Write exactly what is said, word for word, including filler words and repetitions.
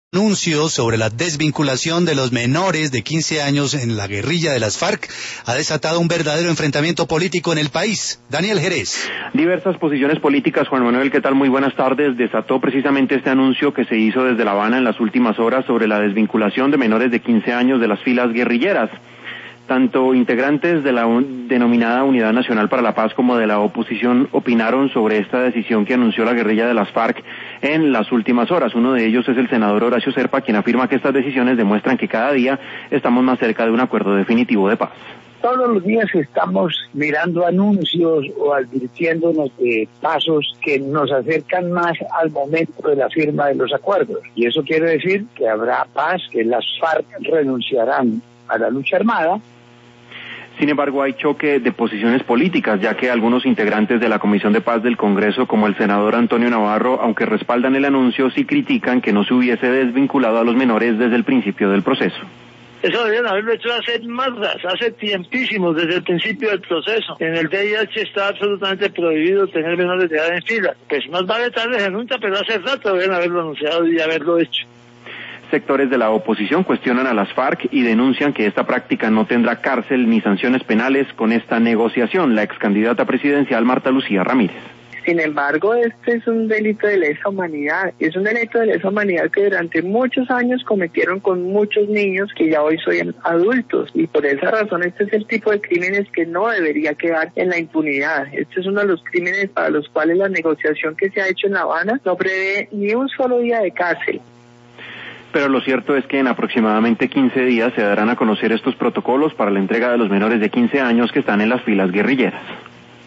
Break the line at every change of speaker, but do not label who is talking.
Anuncios sobre la desvinculación de los menores de quince años en la guerrilla de las FARC ha desatado un verdadero enfrentamiento político en el país. Daniel Jerez.
Diversas posiciones políticas, Juan Manuel, ¿qué tal? Muy buenas tardes. Desató precisamente este anuncio que se hizo desde La Habana en las últimas horas sobre la desvinculación de menores de quince años de las filas guerrilleras. Tanto integrantes de la un, denominada Unidad Nacional para la Paz como de la oposición opinaron sobre esta decisión que anunció la guerrilla de las FARC en las últimas horas. Uno de ellos es el senador Horacio Serpa, quien afirma que estas decisiones demuestran que cada día estamos más cerca de un acuerdo definitivo de paz.
Todos los días estamos mirando anuncios o advirtiéndonos de pasos que nos acercan más al momento de la firma de los acuerdos. Y eso quiere decir que habrá paz, que las FARC renunciarán a la lucha armada.
Sin embargo, hay choque de posiciones políticas, ya que algunos integrantes de la Comisión de Paz del Congreso, como el senador Antonio Navarro, aunque respaldan el anuncio, sí critican que no se hubiese desvinculado a los menores desde el principio del proceso.
Eso deberían haberlo hecho hace más, hace tiempísimos, desde el principio del proceso. En el D I H está absolutamente prohibido tener menores de edad en fila. Pues más vale tarde se nunca, pero hace rato deberían haberlo anunciado y haberlo hecho.
Sectores de la oposición cuestionan a las FARC y denuncian que esta práctica no tendrá cárcel ni sanciones penales con esta negociación. La excandidata presidencial Marta Lucía Ramírez.
Sin embargo, este es un delito de lesa humanidad. Es un delito de lesa humanidad que durante muchos años cometieron con muchos niños que ya hoy son adultos. Y por esa razón este es el tipo de crímenes que no debería quedar en la impunidad. Este es uno de los crímenes para los cuales la negociación que se ha hecho en La Habana no prevé ni un solo día de cárcel.
Pero lo cierto es que en aproximadamente quince días se darán a conocer estos protocolos para la entrega de los menores de quince años que están en las filas guerrilleras.